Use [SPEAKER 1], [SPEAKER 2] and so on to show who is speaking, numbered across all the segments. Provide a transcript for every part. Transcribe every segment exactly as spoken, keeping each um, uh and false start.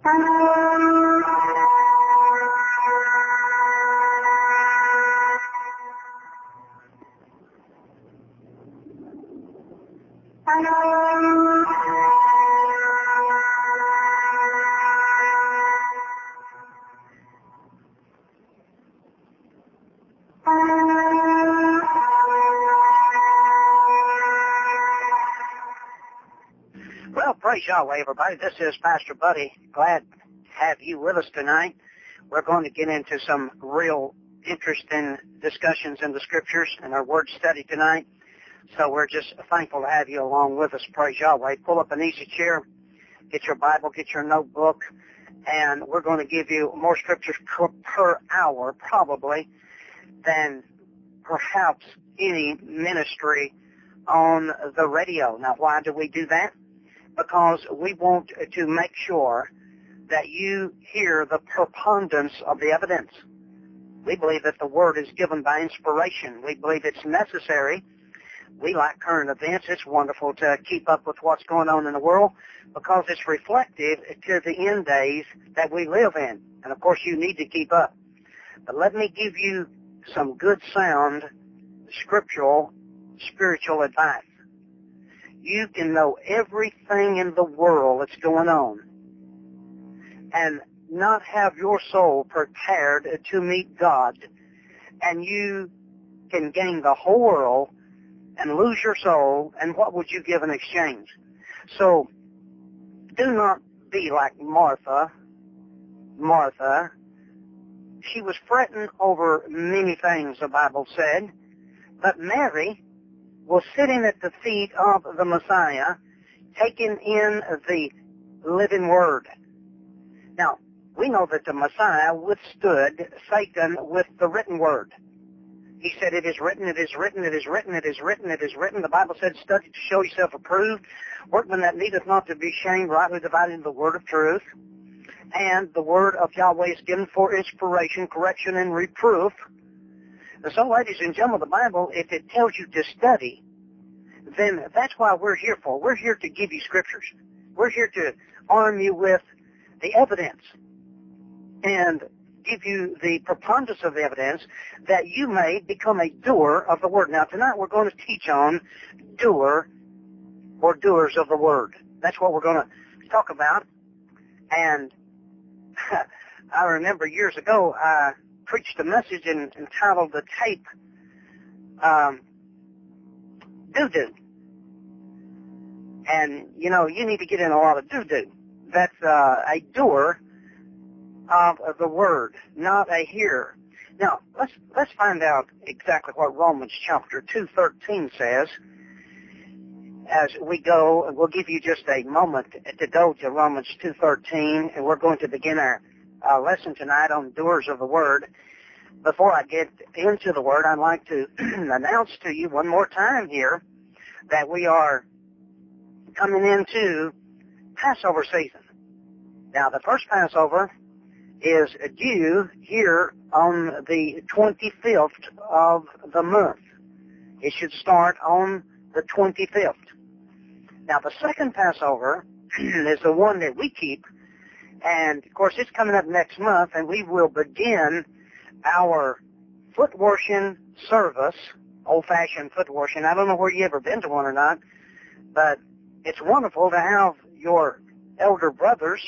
[SPEAKER 1] Well, praise Yahweh, everybody. This is Pastor Buddy. Glad to have you with us tonight. We're going to get into some real interesting discussions in the Scriptures and our Word study tonight. So we're just thankful to have you along with us. Praise Yahweh. Pull up an easy chair, get your Bible, get your notebook, and we're going to give you more Scriptures per, per hour, probably, than perhaps any ministry on the radio. Now, why do we do that? Because we want to make sure that you hear the preponderance of the evidence. We believe that the Word is given by inspiration. We believe it's necessary. We like current events. It's wonderful to keep up with what's going on in the world because it's reflective to the end days that we live in. And, of course, you need to keep up. But let me give you some good sound scriptural, spiritual advice. You can know everything in the world that's going on and not have your soul prepared to meet God, and you can gain the whole world and lose your soul, and what would you give in exchange? So do not be like Martha. Martha, she was fretting over many things, the Bible said, but Mary was sitting at the feet of the Messiah, taking in the living Word. Now, we know that the Messiah withstood Satan with the written Word. He said, it is written, it is written, it is written, it is written, it is written. The Bible said, study to show yourself approved, workman that needeth not to be ashamed, rightly dividing the word of truth. And the Word of Yahweh is given for inspiration, correction, and reproof. And so, ladies and gentlemen, the Bible, if it tells you to study, then that's why we're here for. We're here to give you Scriptures. We're here to arm you with the evidence and give you the preponderance of the evidence that you may become a doer of the Word. Now, tonight we're going to teach on doer or doers of the Word. That's what we're going to talk about. And I remember years ago, I preached a message in, entitled The Tape, um, Doo-Doo. And, you know, you need to get in a lot of doo-doo. That's uh, a doer of the Word, not a hearer. Now, let's let's find out exactly what Romans chapter two thirteen says as we go. And we'll give you just a moment to go to Romans two thirteen, and we're going to begin our uh, lesson tonight on doers of the Word. Before I get into the Word, I'd like to announce to you one more time here that we are coming into Passover season. Now, the first Passover is due here on the twenty-fifth of the month. It should start on the twenty-fifth. Now, the second Passover is the one that we keep, and, of course, it's coming up next month, and we will begin our foot washing service, old-fashioned foot washing. I don't know where you ever been to one or not, but it's wonderful to have your elder brothers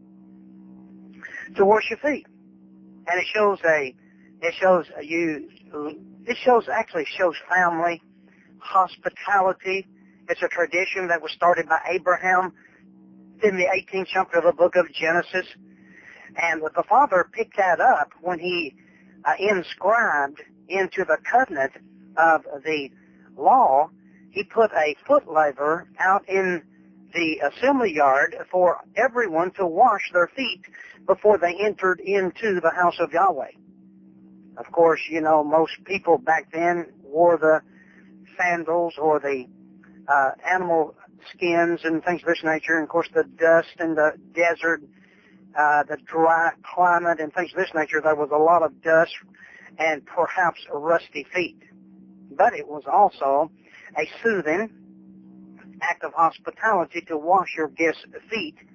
[SPEAKER 1] to wash your feet. And it shows a, it shows you, it shows, actually shows family, hospitality. It's a tradition that was started by Abraham in the eighteenth chapter of the book of Genesis. And the Father picked that up when he uh, inscribed into the covenant of the law. He put a foot laver out in the assembly yard for everyone to wash their feet before they entered into the house of Yahweh. Of course, you know, most people back then wore the sandals or the uh, animal skins and things of this nature. And, of course, the dust and the desert, uh, the dry climate and things of this nature, there was a lot of dust and perhaps rusty feet. But it was also a soothing act of hospitality to wash your guests' feet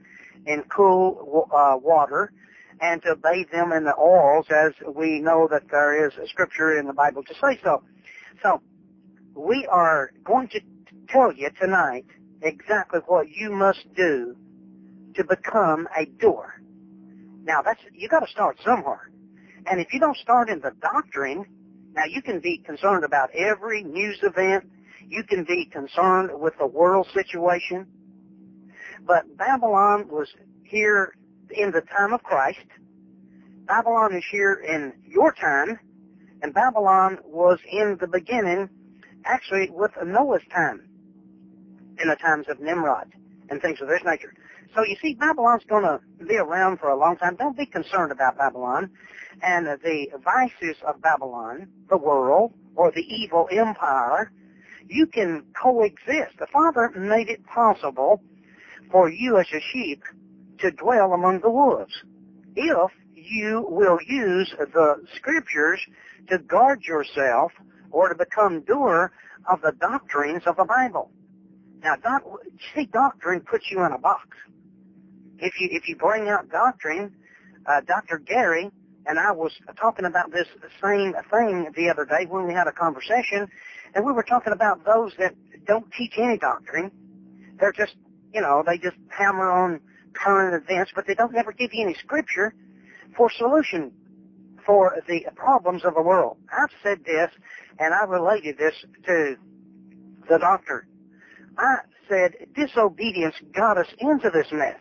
[SPEAKER 1] in cool uh, water and to bathe them in the oils, as we know that there is a scripture in the Bible to say so. So we are going to tell you tonight exactly what you must do to become a doer. Now, that's you got to start somewhere. And if you don't start in the doctrine, now you can be concerned about every news event. You can be concerned with the world situation. But Babylon was here in the time of Christ. Babylon is here in your time. And Babylon was in the beginning, actually, with Noah's time, in the times of Nimrod and things of this nature. So you see, Babylon's going to be around for a long time. Don't be concerned about Babylon and the vices of Babylon, the world, or the evil empire. You can coexist. The Father made it possible for you as a sheep to dwell among the wolves if you will use the Scriptures to guard yourself or to become doer of the doctrines of the Bible. Now, doc, see, doctrine puts you in a box. If you if you bring out doctrine, uh, Doctor Gary and I was talking about this same thing the other day when we had a conversation, and we were talking about those that don't teach any doctrine. They're just, you know, they just hammer on current events, but they don't never give you any scripture for solution for the problems of the world. I've said this, and I related this to the doctor. I said disobedience got us into this mess,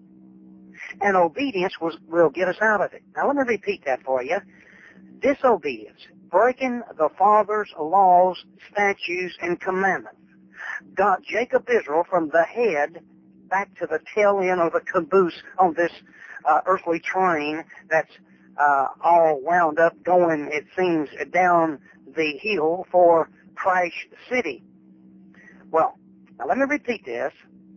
[SPEAKER 1] and obedience was, will get us out of it. Now, let me repeat that for you. Disobedience, breaking the Father's laws, statutes, and commandments, got Jacob Israel from the head back to the tail end of the caboose on this uh, earthly train that's uh, all wound up going, it seems, down the hill for Crash City. Well, now let me repeat this.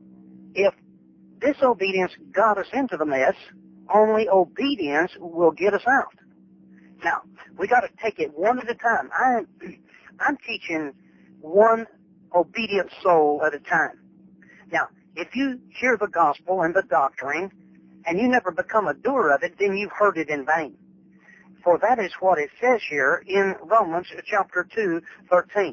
[SPEAKER 1] If disobedience got us into the mess, only obedience will get us out. Now, we got to take it one at a time. I, I'm teaching one obedient soul at a time. Now, if you hear the gospel and the doctrine, and you never become a doer of it, then you've heard it in vain. For that is what it says here in Romans chapter two, thirteen.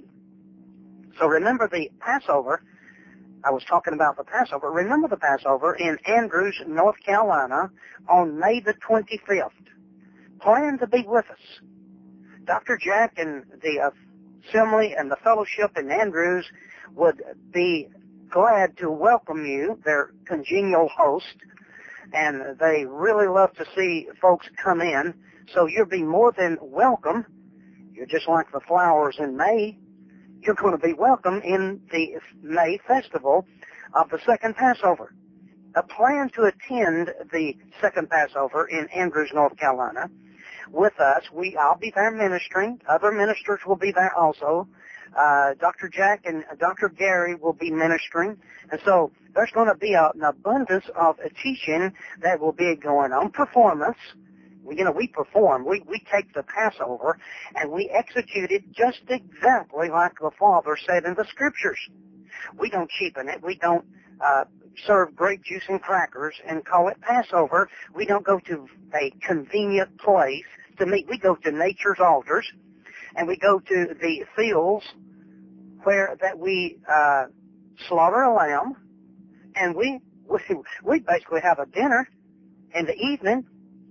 [SPEAKER 1] So remember the Passover. I was talking about the Passover. Remember the Passover in Andrews, North Carolina, on May the twenty-fifth. Plan to be with us. Doctor Jack and the assembly and the fellowship in Andrews would be glad to welcome you, their congenial host, and they really love to see folks come in, so you'll be more than welcome. You're just like the flowers in May. You're going to be welcome in the May festival of the second Passover. A plan to attend the second Passover in Andrews, North Carolina. With us, we I'll be there ministering. Other ministers will be there also. Uh, Doctor Jack and Doctor Gary will be ministering. And so there's going to be a, an abundance of a teaching that will be going on. Performance. We, you know, we perform. We, we take the Passover and we execute it just exactly like the Father said in the Scriptures. We don't cheapen it. We don't uh, serve grape juice and crackers and call it Passover. We don't go to a convenient place to meet. We go to nature's altars, and we go to the fields where that we uh, slaughter a lamb, and we, we we basically have a dinner in the evening.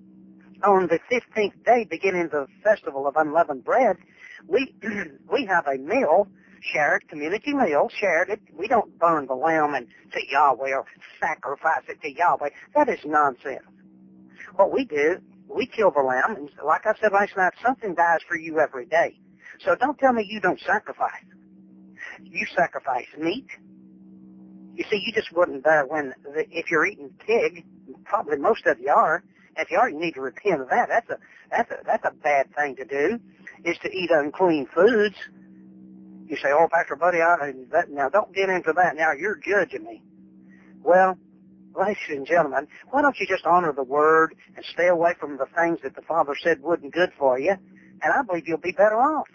[SPEAKER 1] On the fifteenth day, beginning the festival of unleavened bread, we we have a meal, shared, community meal, shared. It, we don't burn the lamb and to Yahweh or sacrifice it to Yahweh. That is nonsense. What we do, we kill the lamb, and like I said last night, something dies for you every day. So don't tell me you don't sacrifice. You sacrifice meat. You see, you just wouldn't die when, the, if you're eating pig, probably most of you are. If you are, you need to repent of that. That's a that's a that's a bad thing to do, is to eat unclean foods. You say, "Oh, Pastor Buddy, I, that, now don't get into that. Now you're judging me." Well, ladies and gentlemen, why don't you just honor the Word and stay away from the things that the Father said wasn't good for you, and I believe you'll be better off.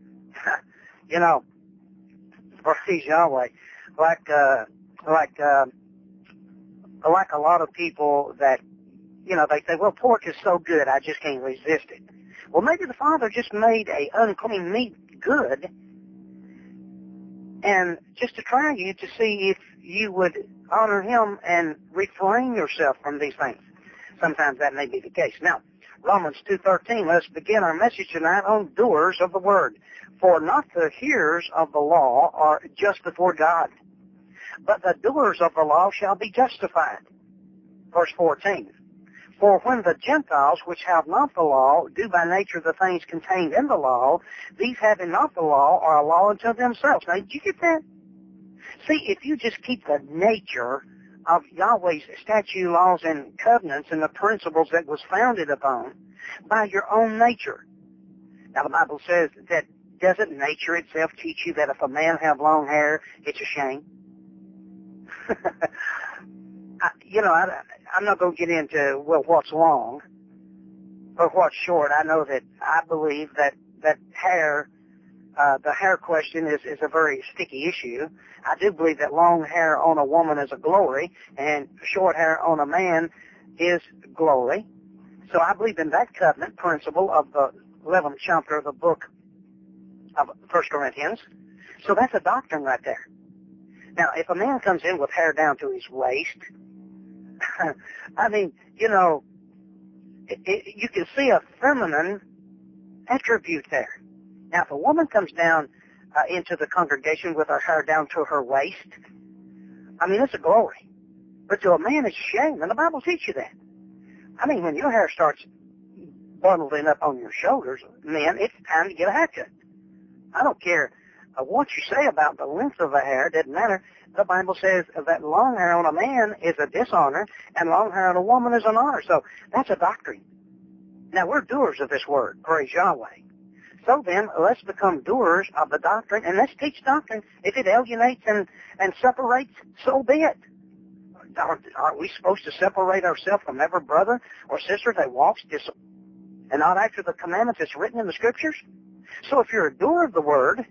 [SPEAKER 1] You know, praise Yahweh. Like uh, like uh, like a lot of people that, you know, they say, well, pork is so good, I just can't resist it. Well, maybe the Father just made a unclean meat good, and just to try you to see if you would honor him and refrain yourself from these things. Sometimes that may be the case. Now, Romans two thirteen, let's begin our message tonight on doers of the word. For not the hearers of the law are just before God, but the doers of the law shall be justified. Verse fourteen. For when the Gentiles, which have not the law, do by nature the things contained in the law, these having not the law are a law unto themselves. Now, did you get that? See, if you just keep the nature of Yahweh's statute, laws, and covenants and the principles that was founded upon by your own nature. Now, the Bible says that doesn't nature itself teach you that if a man have long hair, it's a shame? I, you know, I, I'm not going to get into, well, what's long or what's short. I know that I believe that, that hair, uh, the hair question is, is a very sticky issue. I do believe that long hair on a woman is a glory and short hair on a man is glory. So I believe in that covenant principle of the eleventh chapter of the book of First Corinthians. So that's a doctrine right there. Now, if a man comes in with hair down to his waist, I mean, you know, it, it, you can see a feminine attribute there. Now, if a woman comes down uh, into the congregation with her hair down to her waist, I mean, it's a glory. But to a man, it's a shame, and the Bible teaches you that. I mean, when your hair starts bundling up on your shoulders, men, it's time to get a haircut. I don't care uh, what you say about the length of the hair, it doesn't matter. The Bible says that long hair on a man is a dishonor, and long hair on a woman is an honor. So that's a doctrine. Now, we're doers of this word, praise Yahweh. So then, let's become doers of the doctrine, and let's teach doctrine. If it alienates and, and separates, so be it. Aren't, aren't we supposed to separate ourselves from every brother or sister that walks dis- and not after the commandments that's written in the Scriptures? So if you're a doer of the word,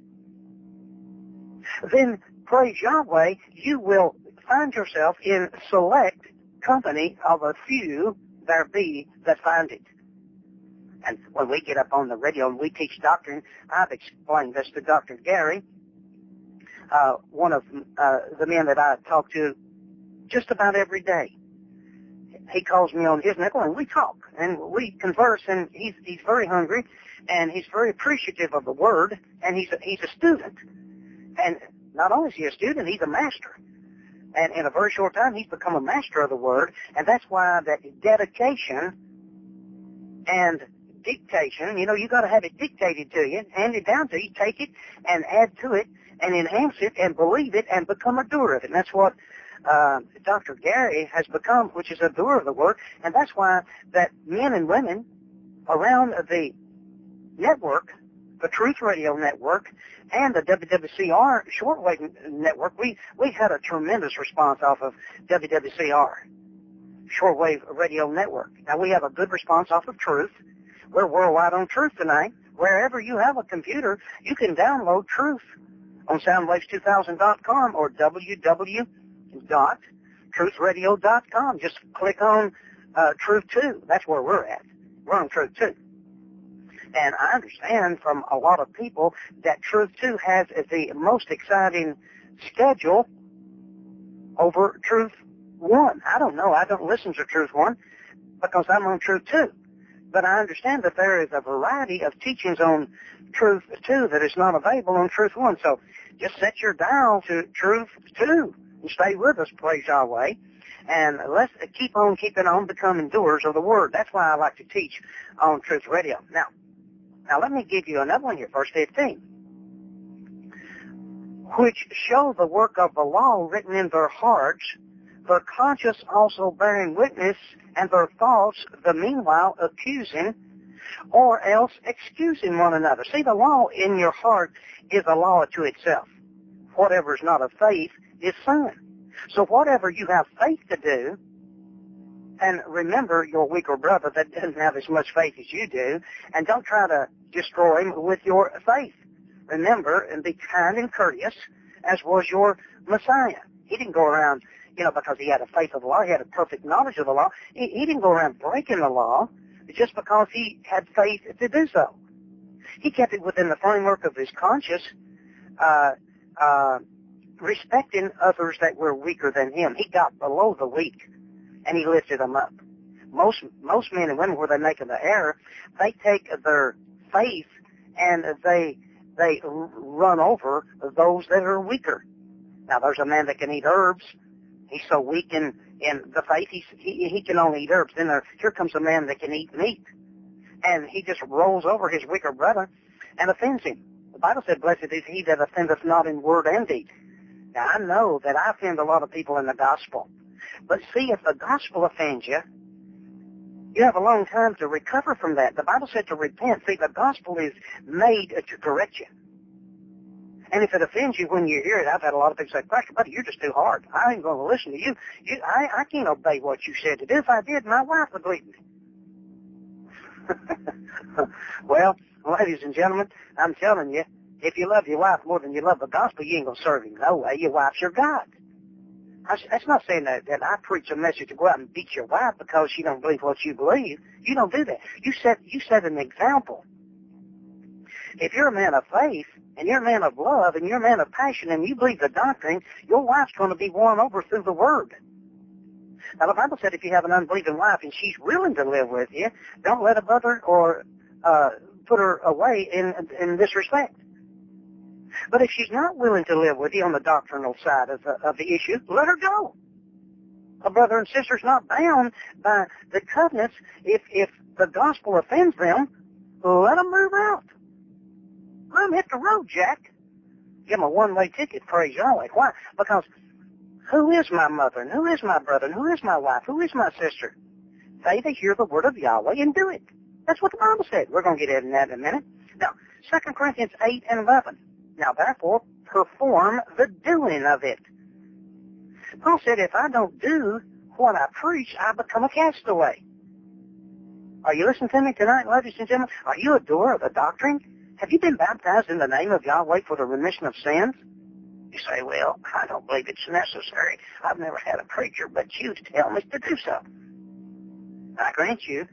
[SPEAKER 1] then praise Yahweh, you will find yourself in select company of a few there be that find it. And when we get up on the radio and we teach doctrine, I've explained this to Doctor Gary, uh, one of uh, the men that I talk to just about every day. He calls me on his nickel and we talk and we converse, and he's he's very hungry and he's very appreciative of the word, and he's a, he's a student. And not only is he a student, he's a master. And in a very short time, he's become a master of the word, and that's why that dedication and dictation, you know, you got to have it dictated to you, handed down to you, take it and add to it and enhance it and believe it and become a doer of it. And that's what uh, Doctor Gary has become, which is a doer of the word, and that's why that men and women around the network, the Truth Radio Network, and the W W C R Shortwave Network, we, we had a tremendous response off of W W C R, Shortwave Radio Network. Now, we have a good response off of Truth. We're worldwide on Truth tonight. Wherever you have a computer, you can download Truth on soundwaves two thousand dot com or w w w dot truth radio dot com. Just click on uh, Truth two. That's where we're at. We're on Truth two. And I understand from a lot of people that Truth two has the most exciting schedule over Truth one. I don't know. I don't listen to Truth one because I'm on Truth two. But I understand that there is a variety of teachings on Truth two that is not available on Truth one. So just set your dial to Truth two and stay with us, praise Yahweh. And let's keep on keeping on becoming doers of the Word. That's why I like to teach on Truth Radio. Now, now let me give you another one here, verse fifteen. Which show the work of the law written in their hearts, their conscience also bearing witness, and their thoughts the meanwhile accusing, or else excusing one another. See, the law in your heart is a law to itself. Whatever is not of faith is sin. So whatever you have faith to do, and remember your weaker brother that doesn't have as much faith as you do, and don't try to destroy him with your faith. Remember and be kind and courteous as was your Messiah. He didn't go around, you you know, because he had a faith of the law, he had a perfect knowledge of the law. He, he didn't go around breaking the law just because he had faith to do so. He kept it within the framework of his conscience, uh, uh, respecting others that were weaker than him. He got below the weak, and he lifted them up. Most most men and women, where they make the error, they take their faith and they they run over those that are weaker. Now, there's a man that can eat herbs. He's so weak in, in the faith, he's, he he can only eat herbs. Then there, here comes a man that can eat meat, and he just rolls over his weaker brother and offends him. The Bible said, "Blessed is he that offendeth not in word and deed." Now, I know that I offend a lot of people in the gospel, but see, if the gospel offends you, you have a long time to recover from that. The Bible said to repent. See, the gospel is made to correct you. And if it offends you when you hear it, I've had a lot of people say, "Pastor Buddy, you're just too hard. I ain't going to listen to you. you I, I can't obey what you said to do. If I did, my wife would leave me." Well, ladies and gentlemen, I'm telling you, if you love your wife more than you love the gospel, you ain't going to serve him no way. Your wife's your God. I, that's not saying that, that I preach a message to go out and beat your wife because she don't believe what you believe. You don't do that. You set, you set an example. If you're a man of faith, and you're a man of love, and you're a man of passion, and you believe the doctrine, your wife's going to be won over through the Word. Now, the Bible said if you have an unbelieving wife and she's willing to live with you, don't let her bother or uh, put her away in, in this respect. But if she's not willing to live with you on the doctrinal side of the, of the issue, let her go. A brother and sister's not bound by the covenants. If, if the gospel offends them, let them move out. Let them hit the road, Jack. Give them a one-way ticket, praise Yahweh. Why? Because who is my mother, and who is my brother, and who is my wife, who is my sister? They that hear the word of Yahweh and do it. That's what the Bible said. We're going to get into that in a minute. Now, Second Corinthians eight and eleven. Now, therefore, perform the doing of it. Paul said, if I don't do what I preach, I become a castaway. Are you listening to me tonight, ladies and gentlemen? Are you a doer of the doctrine? Have you been baptized in the name of Yahweh for the remission of sins? You say, well, I don't believe it's necessary. I've never had a preacher but you to tell me to do so. I grant you,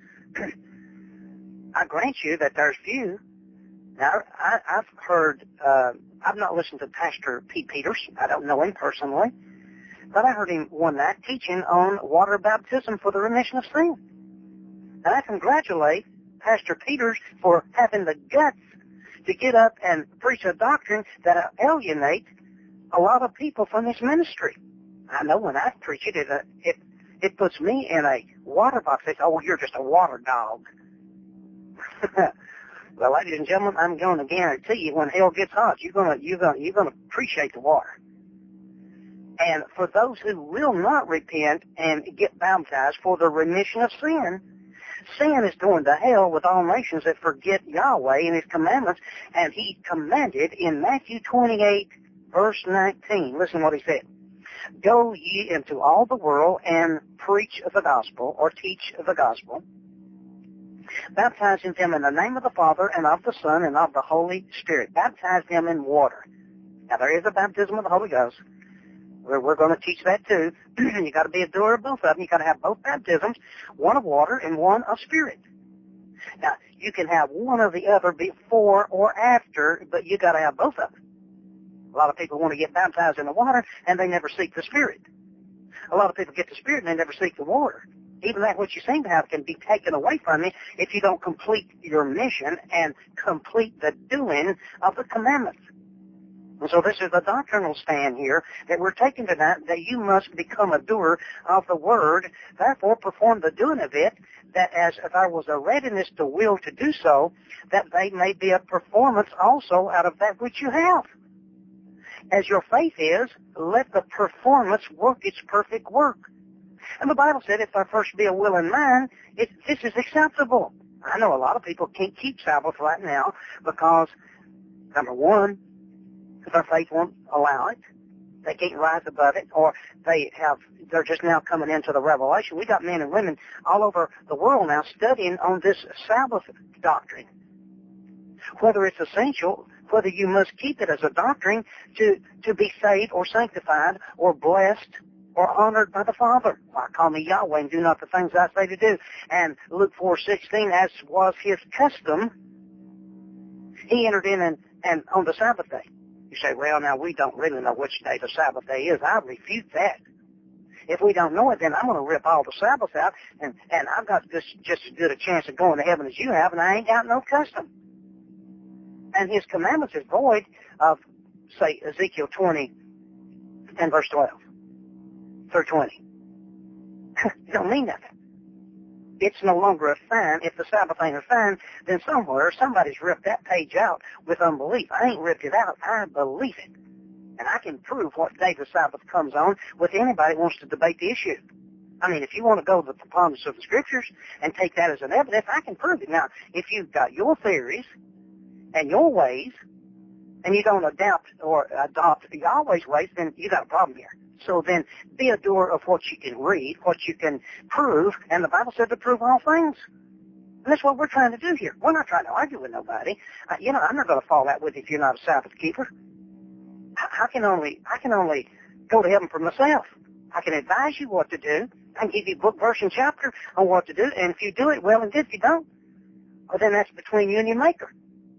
[SPEAKER 1] I grant you that there's few. Now, I, I've heard, uh, I've not listened to Pastor P. Peters. I don't know him personally. But I heard him one night teaching on water baptism for the remission of sin. And I congratulate Pastor Peters for having the guts to get up and preach a doctrine that alienate a lot of people from this ministry. I know when I preach it, it, uh, it, it puts me in a water box. They say, oh, you're just a water dog. Well, ladies and gentlemen, I'm going to guarantee you when hell gets hot, you're going to, you're going to, you're going to appreciate the water. And for those who will not repent and get baptized for the remission of sin, sin is going to hell with all nations that forget Yahweh and His commandments. And He commanded in Matthew twenty-eight, verse nineteen. Listen what He said. Go ye into all the world and preach the gospel, or teach the gospel, baptizing them in the name of the Father and of the Son and of the Holy Spirit. Baptize them in water. Now, there is a baptism of the Holy Ghost. We're, we're going to teach that too. You got to be a doer of both of them. You got to have both baptisms, one of water and one of spirit. Now, you can have one or the other before or after, but you got to have both of them. A lot of people want to get baptized in the water and they never seek the Spirit. A lot of people get the Spirit and they never seek the water. Even that which you seem to have can be taken away from you if you don't complete your mission and complete the doing of the commandments. And so this is the doctrinal stand here that we're taking tonight, that you must become a doer of the word, therefore perform the doing of it, that as if there was a readiness to will to do so, that they may be a performance also out of that which you have. As your faith is, let the performance work its perfect work. And the Bible said if there first be a will in mind, it, this is acceptable. I know a lot of people can't keep Sabbath right now because, number one, their faith won't allow it. They can't rise above it, or they have, they're just now coming into the revelation. We got men and women all over the world now studying on this Sabbath doctrine. Whether it's essential, whether you must keep it as a doctrine to, to be saved or sanctified or blessed or honored by the Father. Why call me Yahweh and do not the things I say to do? And Luke four sixteen, as was his custom, he entered in and, and on the Sabbath day. You say, well, now we don't really know which day the Sabbath day is. I refute that. If we don't know it, then I'm going to rip all the Sabbaths out, and, and I've got just, just as good a chance of going to heaven as you have, and I ain't got no custom. And his commandments is void of, say, Ezekiel twenty and verse twelve through twenty. It don't mean nothing. It's no longer a sign. If the Sabbath ain't a sign, then somewhere somebody's ripped that page out with unbelief. I ain't ripped it out. I believe it. And I can prove what day the Sabbath comes on with anybody who wants to debate the issue. I mean, if you want to go to the preponderance of the Scriptures and take that as an evidence, I can prove it. Now, if you've got your theories and your ways, and you don't adopt or adopt Yahweh's ways, then you got a problem here. So then be a doer of what you can read, what you can prove, and the Bible said to prove all things. And that's what we're trying to do here. We're not trying to argue with nobody. Uh, you know, I'm not going to fall out with you if you're not a Sabbath keeper. I can only I can only go to heaven for myself. I can advise you what to do. I can give you book, verse, and chapter on what to do. And if you do it, well and good. If you don't, well, then that's between you and your Maker.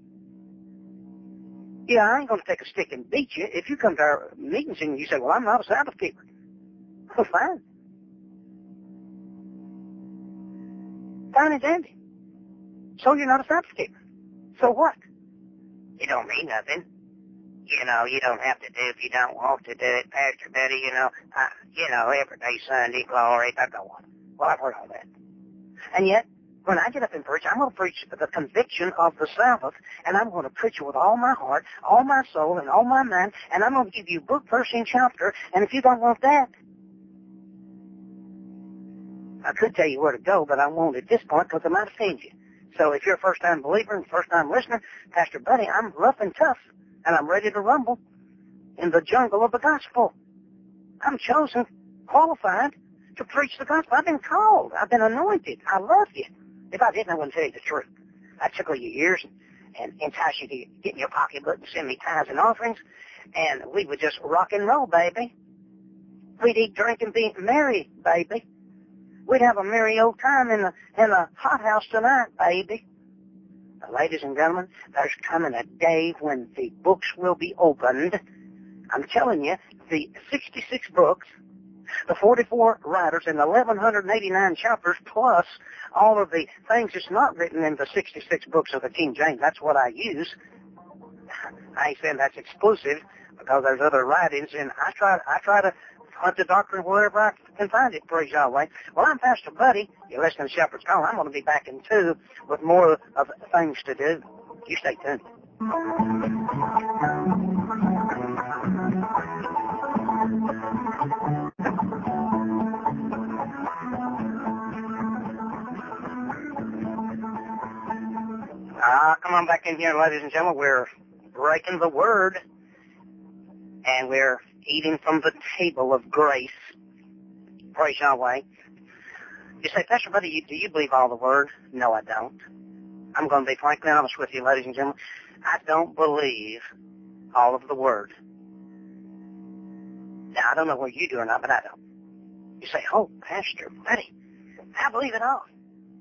[SPEAKER 1] Yeah, I ain't going to take a stick and beat you. If you come to our meetings and you say, well, I'm not a Sabbath keeper. Well, fine. Fine and dandy. So you're not a Sabbath keeper. So what? It don't mean nothing. You know, you don't have to do if you don't want to do it, Pastor Betty, you know, uh, you know, every day Sunday, glory, I go on. Well, I've heard all that. And yet, when I get up and preach, I'm going to preach the conviction of the Sabbath, and I'm going to preach it with all my heart, all my soul, and all my mind, and I'm going to give you book, verse, and chapter, and if you don't want that, I could tell you where to go, but I won't at this point because I might offend you. So if you're a first-time believer and first-time listener, Pastor Buddy, I'm rough and tough. And I'm ready to rumble in the jungle of the gospel. I'm chosen, qualified to preach the gospel. I've been called. I've been anointed. I love you. If I didn't, I wouldn't tell you the truth. I'd tickle your ears and, and entice you to get in your pocketbook and send me tithes and offerings, and we would just rock and roll, baby. We'd eat, drink, and be merry, baby. We'd have a merry old time in the in the hothouse tonight, baby. Ladies and gentlemen, there's coming a day when the books will be opened. I'm telling you, the sixty-six books, the forty-four writers, and the eleven eighty-nine chapters, plus all of the things that's not written in the sixty-six books of the King James. That's what I use. I ain't saying that's exclusive because there's other writings, and I try, I try to hunt the doctrine wherever I can find it, praise Yahweh. Well, I'm Pastor Buddy. You're listening to Shepherd's Call. I'm going to be back in two with more of things to do. You stay tuned. Ah, come on back in here, ladies and gentlemen. We're breaking the word, and we're eating from the table of grace. Praise Yahweh. You say, Pastor Buddy, do you believe all the word? No, I don't. I'm going to be frankly honest with you, ladies and gentlemen. I don't believe all of the word. Now, I don't know what you do or not, but I don't. You say, oh, Pastor Buddy, I believe it all.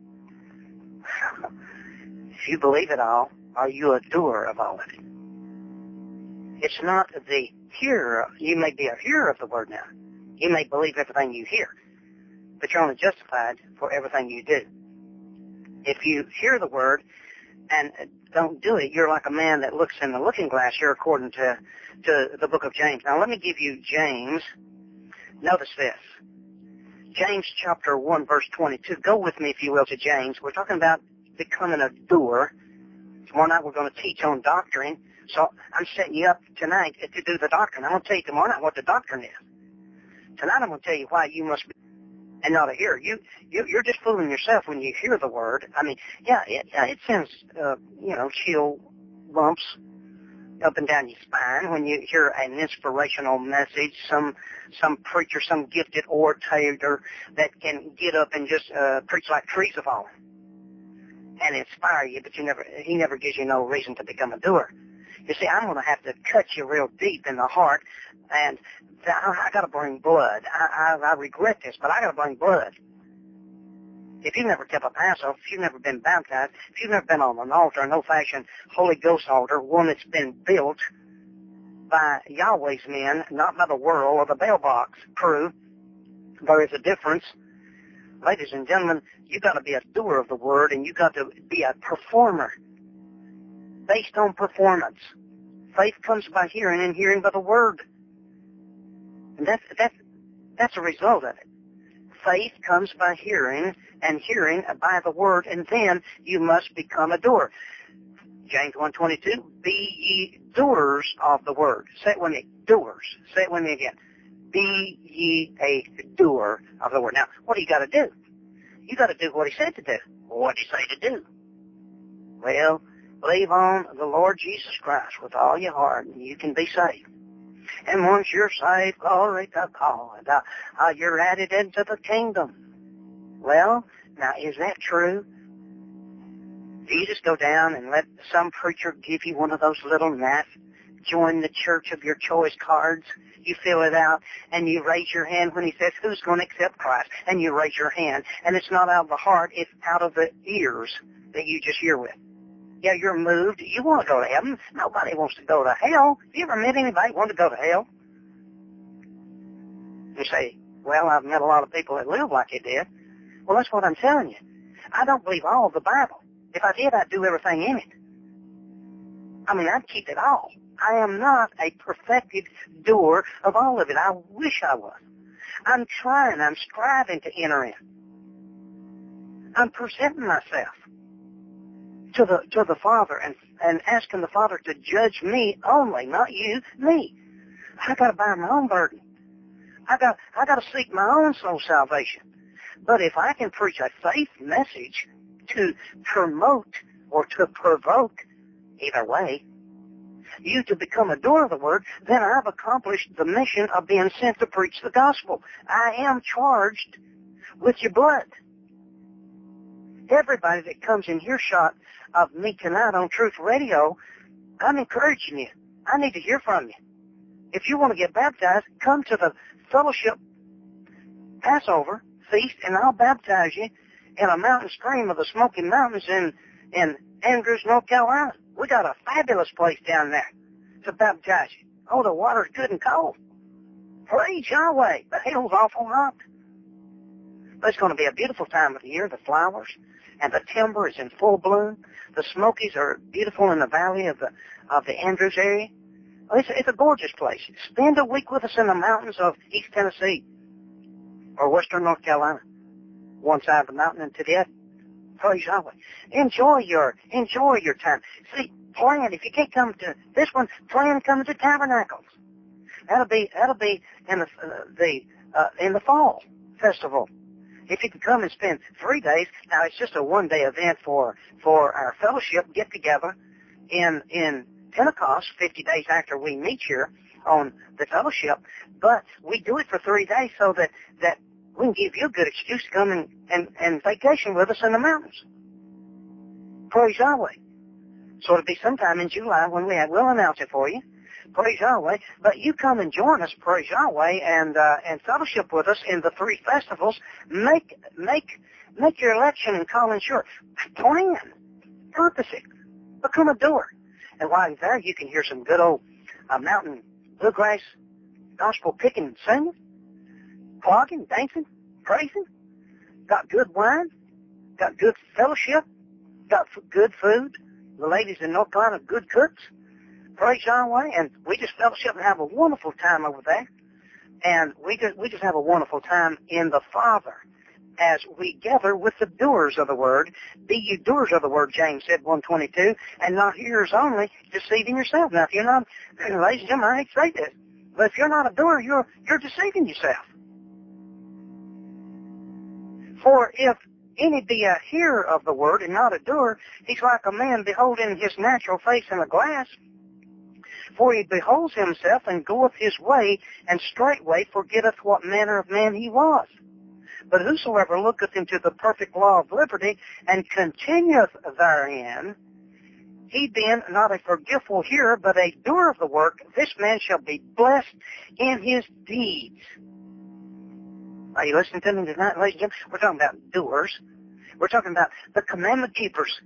[SPEAKER 1] If you believe it all, are you a doer of all of it? It's not the hearer. You may be a hearer of the word now. You may believe everything you hear, but you're only justified for everything you do. If you hear the word and don't do it, you're like a man that looks in the looking glass here according to, to the book of James. Now let me give you James. Notice this. James chapter one verse twenty-two. Go with me, if you will, to James. We're talking about becoming a doer. Tomorrow night we're going to teach on doctrine. So I'm setting you up tonight to do the doctrine. I'm going to tell you tomorrow night what the doctrine is. Tonight I'm going to tell you why you must be and not a hearer. You, you, you're just fooling yourself when you hear the word. I mean, yeah, it, it sends, uh, you know, chill bumps up and down your spine when you hear an inspirational message, some some preacher, some gifted orator that can get up and just uh, preach like trees are falling and inspire you, but you never, he never gives you no reason to become a doer. You see, I'm going to have to cut you real deep in the heart, and I, I got to bring blood. I, I, I regret this, but I got to bring blood. If you've never kept a Passover, if you've never been baptized, if you've never been on an altar, an old-fashioned Holy Ghost altar, one that's been built by Yahweh's men, not by the world or the Baal box crew, there is a difference. Ladies and gentlemen, you got to be a doer of the word, and you got to be a performer based on performance. Faith comes by hearing, and hearing by the word. And that's, that's, that's a result of it. Faith comes by hearing, and hearing by the word, and then you must become a doer. James one twenty-two, be ye doers of the word. Say it with me, doers. Say it with me again. Be ye a doer of the word. Now, what do you got to do? You got to do what he said to do. What did he say to do? Well, believe on the Lord Jesus Christ with all your heart, and you can be saved. And once you're saved, glory to God, uh, uh, you're added into the kingdom. Well, now, is that true? Do you just go down and let some preacher give you one of those little gnats, join the church of your choice cards? You fill it out, and you raise your hand when he says, who's going to accept Christ? And you raise your hand. And it's not out of the heart, it's out of the ears that you just hear with. Yeah, you're moved. You want to go to heaven. Nobody wants to go to hell. Have you ever met anybody who wanted to go to hell? You say, well, I've met a lot of people that live like they did. Well, that's what I'm telling you. I don't believe all of the Bible. If I did, I'd do everything in it. I mean, I'd keep it all. I am not a perfected doer of all of it. I wish I was. I'm trying. I'm striving to enter in. I'm presenting myself to the to the Father and and asking the Father to judge me only, not you, me. I got to bear my own burden. I got I got to seek my own soul salvation. But if I can preach a faith message to promote or to provoke, either way, you to become a doer of the word, then I've accomplished the mission of being sent to preach the gospel. I am charged with your blood. Everybody that comes in earshot of me tonight on Truth Radio, I'm encouraging you. I need to hear from you. If you want to get baptized, come to the fellowship Passover feast, and I'll baptize you in a mountain stream of the Smoky Mountains in, in Andrews, North Carolina. We got a fabulous place down there to baptize you. Oh, the water's good and cold. Praise Yahweh. The hill's awful hot. But it's going to be a beautiful time of the year. The flowers and the timber is in full bloom. The Smokies are beautiful in the valley of the of the Andrews area. It's, it's a gorgeous place. Spend a week with us in the mountains of East Tennessee or Western North Carolina. One side of the mountain and to the other. Praise Yahweh. Enjoy your enjoy your time. See, plan. If you can't come to this one, plan come to Tabernacles. That'll be that'll be in the uh, the uh, in the fall festival. If you can come and spend three days, now it's just a one-day event for for our fellowship get together in in Pentecost, fifty days after we meet here on the fellowship. But we do it for three days so that that we can give you a good excuse to come and and, and vacation with us in the mountains. Praise Yahweh. So it'll be sometime in July when we have. We'll announce it for you. Praise Yahweh. But you come and join us, praise Yahweh, and uh, and fellowship with us in the three festivals. Make make make your election and calling sure. Plan, purpose it, become a doer. And while you're there, you can hear some good old uh, mountain bluegrass gospel picking, singing, clogging, dancing, praising. Got good wine, got good fellowship, got good food. The ladies in North Carolina, good cooks. Praise Yahweh, and we just fellowship and have a wonderful time over there. And we just, we just have a wonderful time in the Father as we gather with the doers of the word. Be you doers of the word, James said, one twenty-two, and not hearers only, deceiving yourself. Now, if you're not, ladies and gentlemen, I hate to say this, but if you're not a doer, you're, you're deceiving yourself. For if any be a hearer of the word and not a doer, he's like a man beholding his natural face in a glass. For he beholds himself and goeth his way, and straightway forgetteth what manner of man he was. But whosoever looketh into the perfect law of liberty, and continueth therein, he being not a forgetful hearer, but a doer of the work, this man shall be blessed in his deeds. Are you listening to me tonight, ladies and gentlemen? We're talking about doers. We're talking about the commandment keepers.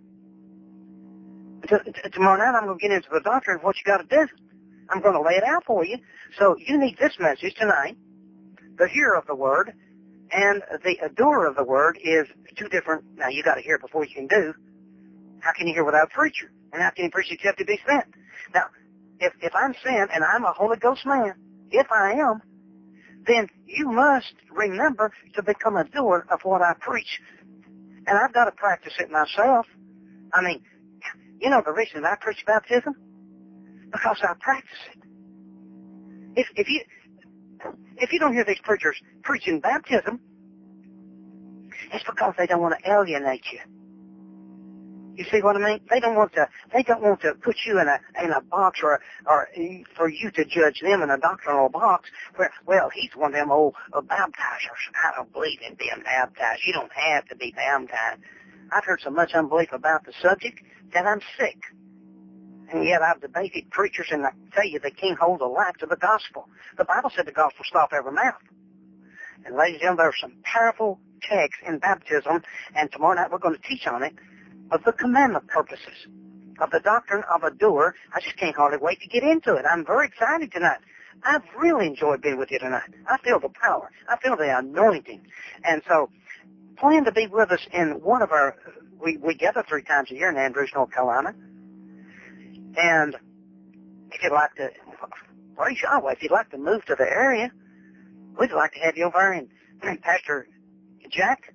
[SPEAKER 1] T- t- tomorrow night I'm going to get into the doctrine of what you got to do. I'm going to lay it out for you. So you need this message tonight. The hearer of the word and the doer of the word is two different. Now you got to hear before you can do. How can you hear without a preacher? And how can you preach except to be sent? Now, if if I'm sent and I'm a Holy Ghost man, if I am, then you must remember to become a doer of what I preach. And I've got to practice it myself. I mean, you know the reason I preach baptism? Because I practice it. If if you if you don't hear these preachers preaching baptism, it's because they don't want to alienate you. You see what I mean? They don't want to. They don't want to put you in a in a box or or for you to judge them in a doctrinal box. Where well, he's one of them old uh, baptizers. I don't believe in being baptized. You don't have to be baptized. I've heard so much unbelief about the subject that I'm sick. And yet I've debated preachers, and I tell you they can't hold a light to the gospel. The Bible said the gospel stop every mouth. And ladies and gentlemen, there are some powerful texts in baptism, and tomorrow night we're going to teach on it. Of the commandment purposes, of the doctrine of a doer. I just can't hardly wait to get into it. I'm very excited tonight. I've really enjoyed being with you tonight. I feel the power. I feel the anointing. And so, plan to be with us in one of our, we, we gather three times a year in Andrews, North Carolina. And if you'd like to, praise Yahweh, if you'd like to move to the area, we'd like to have you over and, and Pastor Jack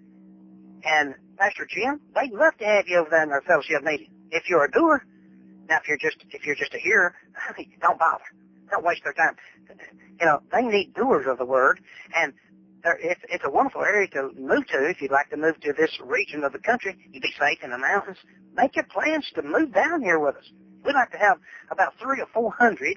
[SPEAKER 1] and Pastor Jim, they'd love to have you over there in their fellowship meeting. If you're a doer, now if you're just if you're just a hearer, don't bother. Don't waste their time. You know, they need doers of the word, and it's, it's a wonderful area to move to. If you'd like to move to this region of the country, you'd be safe in the mountains. Make your plans to move down here with us. We'd like to have about three or four hundred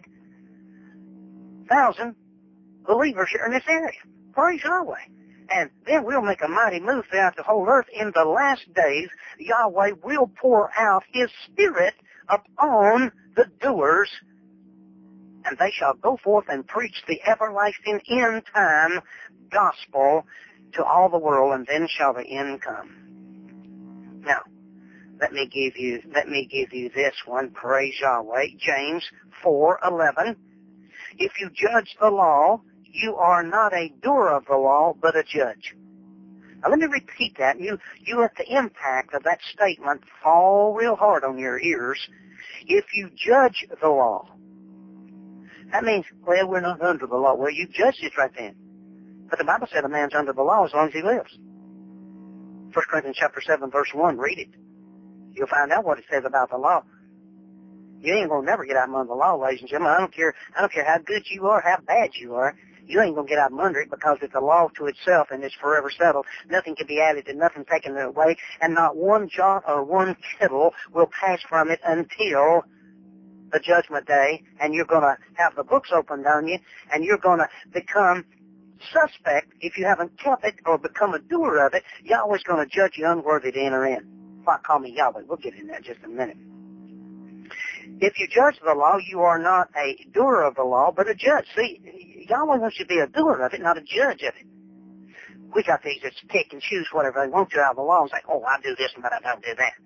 [SPEAKER 1] thousand believers here in this area. Praise Yahweh. And then we'll make a mighty move throughout the whole earth. In the last days, Yahweh will pour out His Spirit upon the doers, and they shall go forth and preach the everlasting end-time gospel to all the world, and then shall the end come. Now, let me give you, let me give you this one. Praise Yahweh. James four eleven. If you judge the law, you are not a doer of the law, but a judge. Now let me repeat that. You, you let the impact of that statement fall real hard on your ears. If you judge the law, that means, well, we're not under the law. Well, you judged it right then. But the Bible said a man's under the law as long as he lives. First Corinthians chapter seven, verse one, read it. You'll find out what it says about the law. You ain't gonna never get out from under the law, ladies and gentlemen. I don't care, I don't care how good you are, how bad you are. You ain't going to get out from under it because it's a law to itself and it's forever settled. Nothing can be added and nothing taken away, and not one jot or one tittle will pass from it until the judgment day, and you're going to have the books opened on you, and you're going to become suspect if you haven't kept it or become a doer of it. Yahweh's going to judge you unworthy to enter in. Why call me Yahweh? We'll get in that in just a minute. If you judge the law, you are not a doer of the law, but a judge. See, Yahweh wants you to be a doer of it, not a judge of it. We got these that pick and choose whatever they want to out of the law and say, oh, I do this, but I don't do that.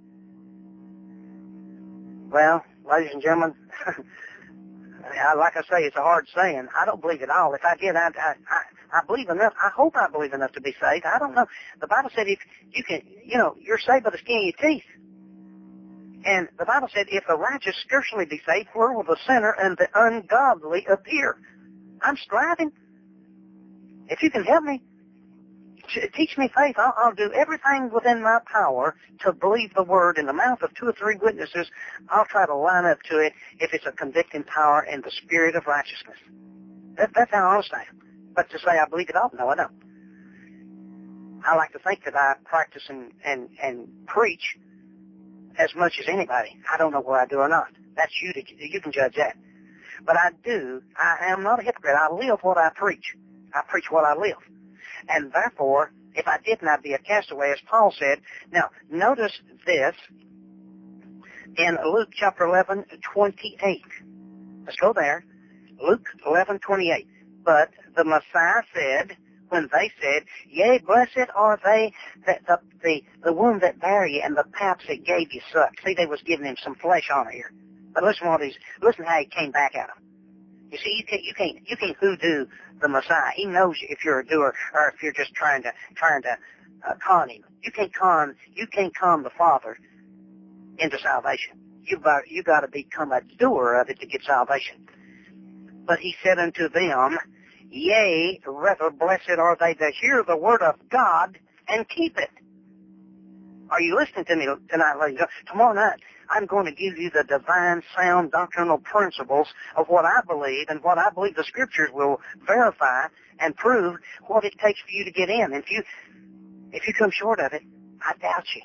[SPEAKER 1] Well, ladies and gentlemen, like I say, it's a hard saying. I don't believe it all. If I did, I, I, I, I believe enough. I hope I believe enough to be saved. I don't know. The Bible said if you can, you know, you're saved by the skin of your teeth. And the Bible said, if the righteous scarcely be saved, where will the sinner and the ungodly appear? I'm striving. If you can help me, teach me faith. I'll, I'll do everything within my power to believe the word. In the mouth of two or three witnesses, I'll try to line up to it if it's a convicting power and the spirit of righteousness. That, that's how honest I am. But to say I believe it all, no, I don't. I like to think that I practice and, and, and preach as much as anybody. I don't know whether I do or not. That's you to, you can judge that. But I do. I am not a hypocrite. I live what I preach. I preach what I live. And therefore, if I didn't, I'd be a castaway, as Paul said. Now, notice this. in Luke chapter eleven, twenty-eight. Let's go there. Luke eleven, twenty-eight. But the Messiah said, when they said, yea, blessed are they that the, the, the womb that bare you and the paps that gave you suck. See, they was giving him some flesh on here. But listen what he's, listen how he came back at him. You see, you can't, you can't, you can't hoodoo the Messiah. He knows if you're a doer or if you're just trying to, trying to uh, con him. You can't con, you can't con the Father into salvation. You got, you got to become a doer of it to get salvation. But he said unto them, yea, rather blessed are they that hear the word of God and keep it. Are you listening to me tonight, ladies and gentlemen? Tomorrow night, I'm going to give you the divine, sound doctrinal principles of what I believe and what I believe the Scriptures will verify and prove what it takes for you to get in. If you, if you come short of it, I doubt you.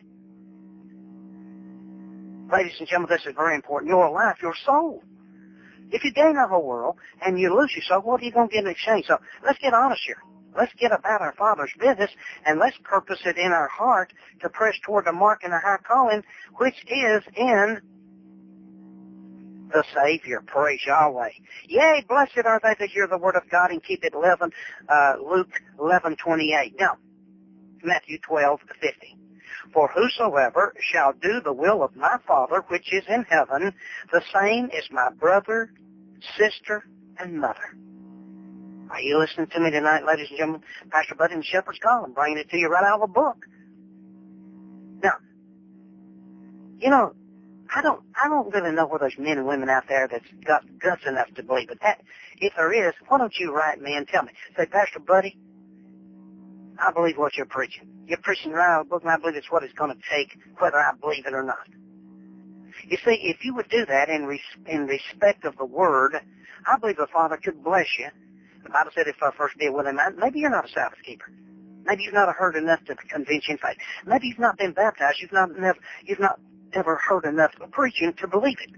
[SPEAKER 1] Ladies and gentlemen, this is very important. Your life, your soul. If you gain the whole world and you lose your soul, what are you going to get in exchange? So let's get honest here. Let's get about our Father's business, and let's purpose it in our heart to press toward the mark and the high calling, which is in the Savior. Praise Yahweh. Yea, blessed are they that hear the word of God and keep it. eleven, uh, Luke eleven twenty-eight. Now, Matthew twelve fifty. For whosoever shall do the will of my Father which is in heaven, the same is my brother, sister, and mother. Are you listening to me tonight, ladies and gentlemen? Pastor Buddy and Shepherd's Calling, bringing it to you right out of a book. Now, you know, I don't, I don't really know where there's men and women out there that's got guts enough to believe it. That, if there is, why don't you write me and tell me? Say, Pastor Buddy, I believe what you're preaching. You're preaching right out of the book, and I believe it's what it's going to take, whether I believe it or not. You see, if you would do that in, res- in respect of the Word, I believe the Father could bless you. The Bible said if I first deal with him, maybe you're not a Sabbath keeper. Maybe you've not heard enough to convince you in faith. Maybe you've not been baptized. You've not, never, you've not ever heard enough of preaching to believe it.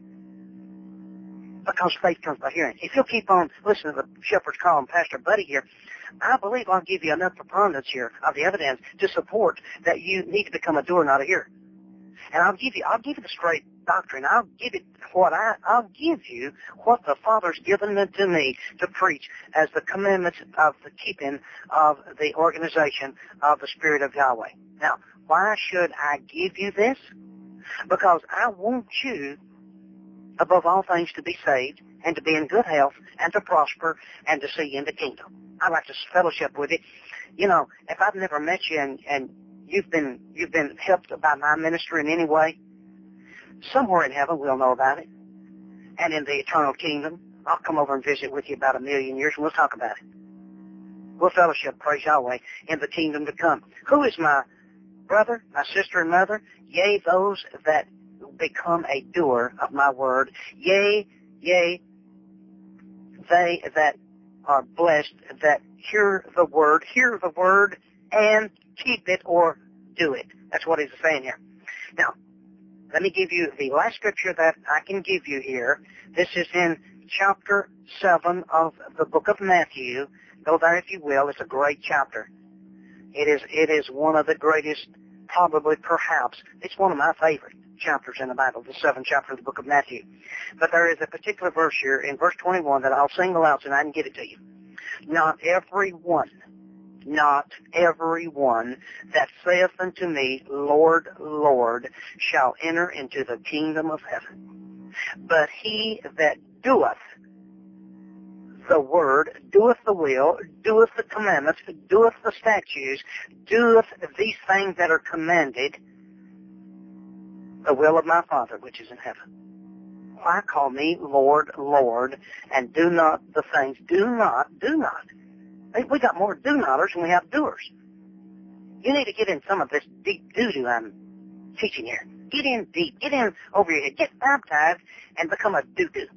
[SPEAKER 1] Because faith comes by hearing. If you'll keep on listening to the Shepherd's Call and Pastor Buddy here, I believe I'll give you enough preponderance here of the evidence to support that you need to become a doer, not a hearer. And I'll give you, I'll give you the straight doctrine. I'll give it what I, I'll give you what the Father's given to me to preach as the commandments of the keeping of the organization of the Spirit of Yahweh. Now, why should I give you this? Because I want you, above all things, to be saved and to be in good health and to prosper and to see you in the kingdom. I like to fellowship with you. You know, if I've never met you and, and you've been you've been helped by my ministry in any way, somewhere in heaven we'll know about it. And in the eternal kingdom, I'll come over and visit with you about a million years and we'll talk about it. We'll fellowship, praise Yahweh, in the kingdom to come. Who is my brother, my sister and mother? Yea, those that become a doer of my word. Yea, yea, they that are blessed that hear the word, hear the word, and keep it or do it. That's what he's saying here. Now, let me give you the last scripture that I can give you here. This is in chapter seven of the book of Matthew. Go there if you will. It's a great chapter. It is, it is one of the greatest, probably, perhaps, it's one of my favorite chapters in the Bible, the seventh chapter of the book of Matthew. But there is a particular verse here in verse twenty-one that I'll single out tonight and give it to you. Not every one, not every one that saith unto me, Lord, Lord, shall enter into the kingdom of heaven. But he that doeth the word, doeth the will, doeth the commandments, doeth the statutes, doeth these things that are commanded, the will of my Father which is in heaven. Why call me Lord, Lord, and do not the things? Do not, do not. We got more do-notters than we have doers. You need to get in some of this deep doo-doo I'm teaching here. Get in deep. Get in over your head. Get baptized and become a doo-doo.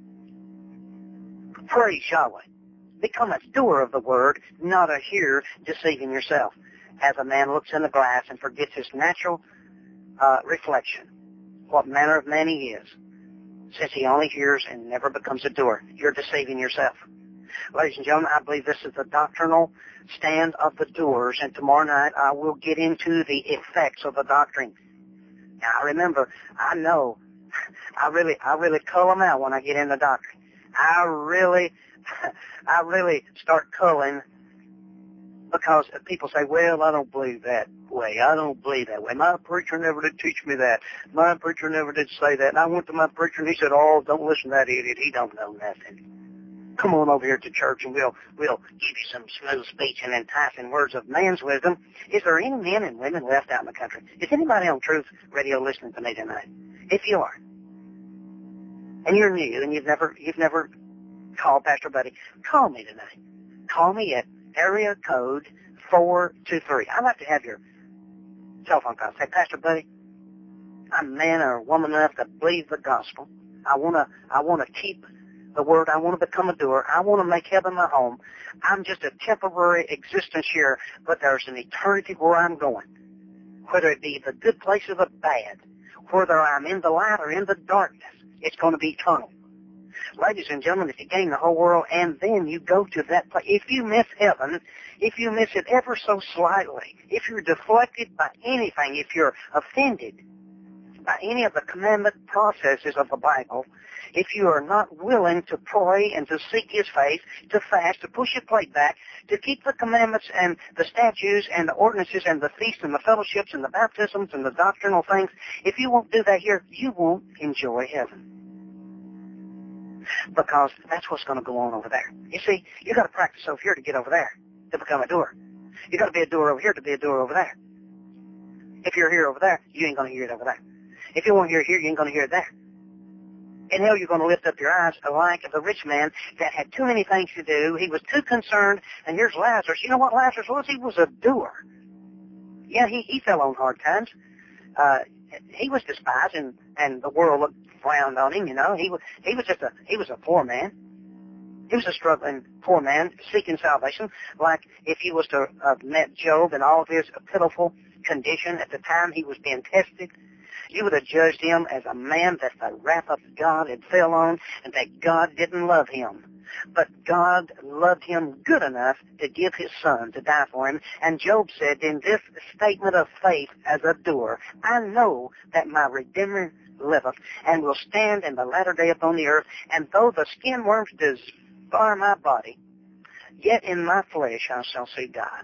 [SPEAKER 1] Praise Yahweh. Become a doer of the word, not a hearer, deceiving yourself. As a man looks in the glass and forgets his natural uh, reflection, what manner of man he is, since he only hears and never becomes a doer. You're deceiving yourself. Ladies and gentlemen, I believe this is the doctrinal stand of the doers, and tomorrow night I will get into the effects of the doctrine. Now, remember, I know I really, I really cull them out when I get in the doctrine. I really, I really start culling because people say, well, I don't believe that way. I don't believe that way. My preacher never did teach me that. My preacher never did say that. And I went to my preacher and he said, oh, don't listen to that idiot. He don't know nothing. Come on over here to church and we'll, we'll give you some smooth speech and enticing words of man's wisdom. Is there any men and women left out in the country? Is anybody on Truth Radio listening to me tonight? If you are, and you're new and you've never, you've never called Pastor Buddy, call me tonight. Call me at area code four two three. I'd like to have your cell phone call. Say, Pastor Buddy, I'm a man or a woman enough to believe the gospel. I want to, I want to keep the word. I want to become a doer. I want to make heaven my home. I'm just a temporary existence here, but there's an eternity where I'm going. Whether it be the good place or the bad, whether I'm in the light or in the darkness, it's going to be eternal. Ladies and gentlemen, if you gain the whole world and then you go to that place, if you miss heaven, if you miss it ever so slightly, if you're deflected by anything, if you're offended by any of the commandment processes of the Bible, if you are not willing to pray and to seek His face, to fast, to push your plate back, to keep the commandments and the statutes and the ordinances and the feasts and the fellowships and the baptisms and the doctrinal things, if you won't do that here, you won't enjoy heaven. Because that's what's going to go on over there. You see, you got to practice over here to get over there, to become a doer. You got to be a doer over here to be a doer over there. If you're here over there, you ain't going to hear it over there. If you won't hear it here, you ain't going to hear it there. In hell, you're going to lift up your eyes like the rich man that had too many things to do. He was too concerned. And here's Lazarus. You know what Lazarus was? He was a doer. Yeah, he, he fell on hard times. Uh, he was despised, and, and the world looked frowned on him, you know. He was, he was just a, he was a poor man. He was a struggling poor man seeking salvation. Like if he was to have met Job and all of his pitiful condition at the time he was being tested, you would have judged him as a man that the wrath of God had fell on and that God didn't love him. But God loved him good enough to give His Son to die for him. And Job said in this statement of faith as a doer, I know that my Redeemer liveth and will stand in the latter day upon the earth. And though the skin worms devour my body, yet in my flesh I shall see God.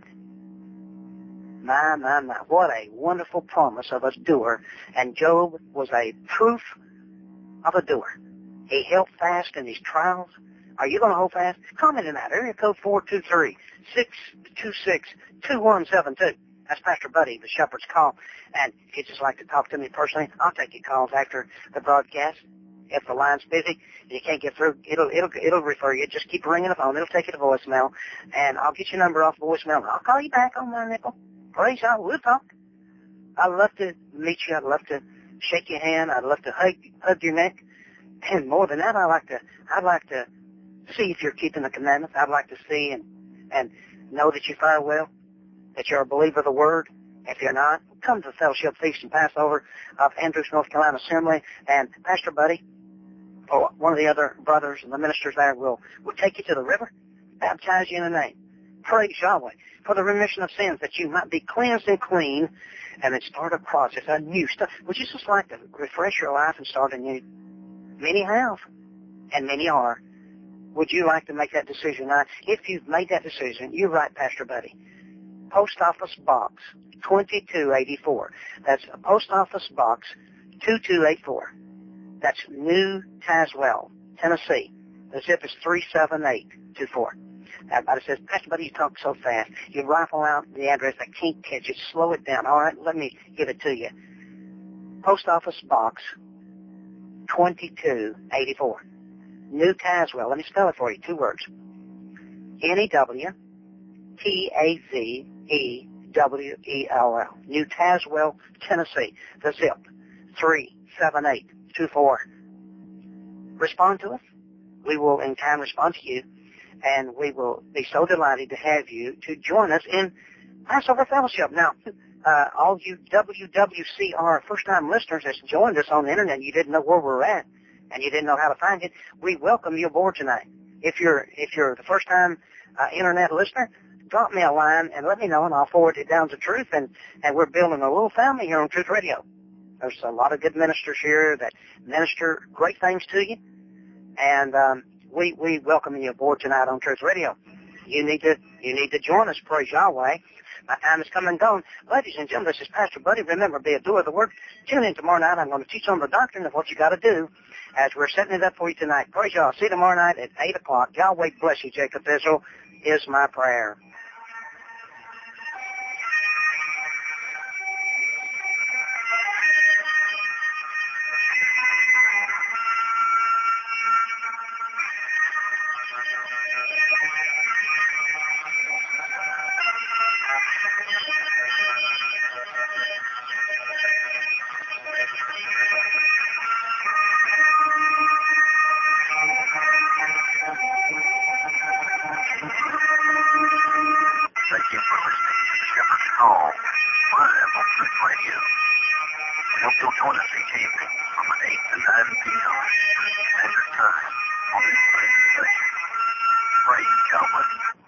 [SPEAKER 1] My, my, my, what a wonderful promise of a doer. And Job was a proof of a doer. He held fast in his trials. Are you going to hold fast? Call me tonight. Area code four two three, six two six, two one seven two. That's Pastor Buddy, the Shepherd's Call. And if you'd just like to talk to me personally, I'll take your calls after the broadcast. If the line's busy, you can't get through, it'll, it'll, it'll refer you. Just keep ringing the phone. It'll take you to voicemail. And I'll get your number off voicemail. I'll call you back on my nickel. Praise God, we'll talk. I'd love to meet you. I'd love to shake your hand. I'd love to hug, hug your neck. And more than that, I'd like to, I'd like to see if you're keeping the commandments. I'd like to see and, and know that you fare well, that you're a believer of the Word. If you're not, come to the Fellowship Feast and Passover of Andrews, North Carolina Assembly, and Pastor Buddy, or one of the other brothers and the ministers there will, will take you to the river, baptize you in the name. Praise Yahweh for the remission of sins, that you might be cleansed and clean, and then start a process, a new stuff. Would you just like to refresh your life and start anew? Many have, and many are. Would you like to make that decision? Now, if you've made that decision, you write Pastor Buddy. Post Office Box twenty-two eighty-four. That's a Post Office Box two two eight four. That's New Tazewell, Tennessee. The zip is three seven eight two four. Everybody says, Pastor Buddy, you talk so fast. You rifle out the address. I can't catch it. Slow it down. All right, let me give it to you. Post Office Box twenty-two eighty-four. New Tazewell. Let me spell it for you. Two words. N E W T A Z E W E L L. New Tazewell, Tennessee. The zip, three seven eight two four. Respond to us. We will in time respond to you, and we will be so delighted to have you to join us in Passover Fellowship. Now, uh, all you W W C R first-time listeners that's joined us on the Internet, you didn't know where we're at, and you didn't know how to find it, we welcome you aboard tonight. If you're if you're the first-time uh, Internet listener, drop me a line and let me know, and I'll forward it down to Truth, and, and we're building a little family here on Truth Radio. There's a lot of good ministers here that minister great things to you, and um, we we welcome you aboard tonight on Truth Radio. You need to you need to join us. Praise Yahweh. My time is coming and gone. Ladies and gentlemen, this is Pastor Buddy. Remember, be a doer of the word. Tune in tomorrow night. I'm going to teach on the doctrine of what you got to do as we're setting it up for you tonight. Praise y'all. See you tomorrow night at eight o'clock. Yahweh bless you, Jacob Israel, is my prayer.
[SPEAKER 2] Thank you for listening to the Shepherd's Call, live on Truth Radio. We hope you'll join us each evening from eight to nine p.m. Eastern Standard Time on this present station. Praise Yahweh.